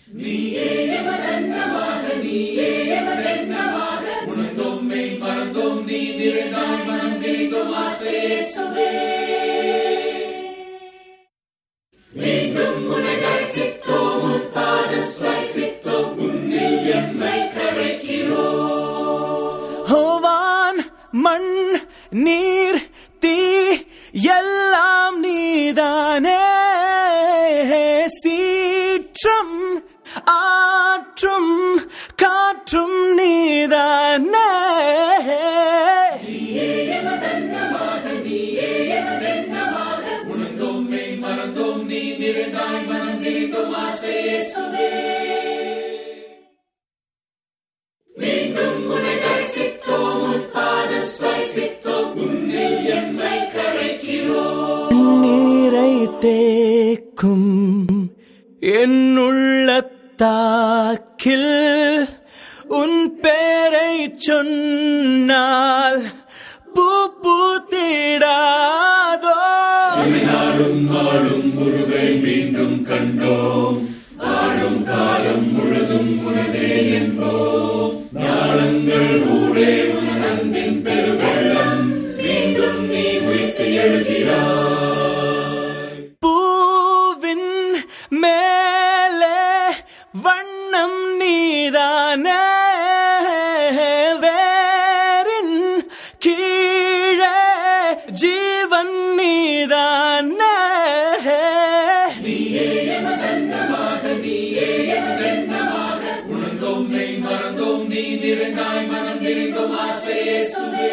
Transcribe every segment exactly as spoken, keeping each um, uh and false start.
நீயே எமதன்னமாக நீயே எமதன்னமாக உணர்ந்தோம் மெய் மறந்தோம் நீ நிறைந்தாய் மனம் விரிந்தோம் ஆசை இயேசுவே. மீண்டும் உன்னை தரிசித்தோம் உன் பாதம் ஸ்பரிசித்தோம் உன்னில் எம்மை கரைக்கிறோம். வான் மண் நீர் தீ எல்லாம் நீதானே, சீற்றம் ஆற்றும் காற்றும் நீதானே. நீயே எமதன்னமாக நீயே எமதன்னமாக உணர்ந்தோம் மெய் மறந்தோம் நீ நிறைந்தாய் மனம் விரிந்தோம் ஆசை இயேசுவே. மீண்டும் உன்னை தரிசித்தோம் உன் பாதம் ஸ்பரிசித்தோம் உன்னில் எம்மை கரைக்கிறோம். நீரை தேக்கும் என்னுள்ளத்தாக்கில் உன் பேரை சொன்னால் பூ பூத்திடாதோ. நாளும் நாளும் உருவை மீண்டும் கண்டோம் வாழும் காலம் முழுதும் உனதே என்போம். ஞானங்கள் ஊடே உன் அன்பின் பெருவெள்ளம் மீண்டும் நீ உயிர்த்து எழுகிறாய். பூவின் மேலே வண்ணம் நீதானே, வேரின் கீழே ஜீவன் நீதானே. நீயே எமதன்னமாக நீயே எமதன்னமாக உணர்ந்தோம் மெய் மறந்தோம் நீ நிறைந்தாய் மனம் விரிந்தோம் ஆசை இயேசுவே.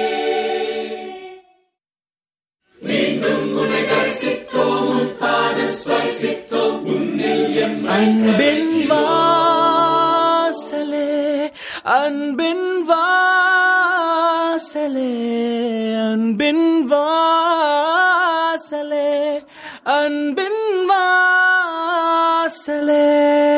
மீண்டும் உன்னை தரிசித்தோம் உன் பாதம் ஸ்பரிசித்தோம் உன்னில் எம்மை அன்பின் வாசலே அன்பின் வாசலே அன்பின் வாசலே அன்பின் வாசலே.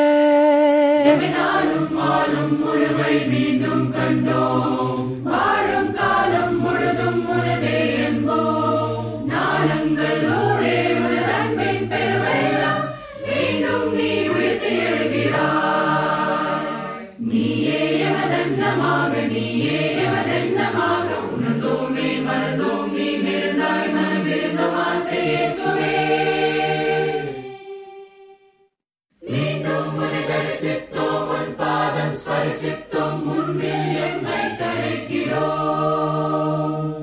நாளும் ஆளும் உருவை மீண்டும் கண்டோம் வாழும் காலம் முழுதும் உனதே என்போம். நாளங்கள் ஊடே உனது அன்பின் பெருவெள்ளம் மீண்டும் நீ உயிர்த்து எழுகிறாய். நீயே எமதன்னமாக நீயே எமதன்னமாக உணர்ந்தோம் மெய் மறந்தோம் நீ நிறைந்தாய் மனம் விரிந்தோம் ஆசை இயேசுவே. மீண்டும் உன்னை தரிசித்தோம் உன் பாதம் ஸ்பரிசித்தோம் உன்னில் எம்மை கரைக்கிறோம்.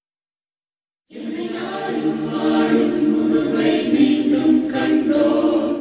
நாளும் நாளும் உருவை மீண்டும் கண்டோம்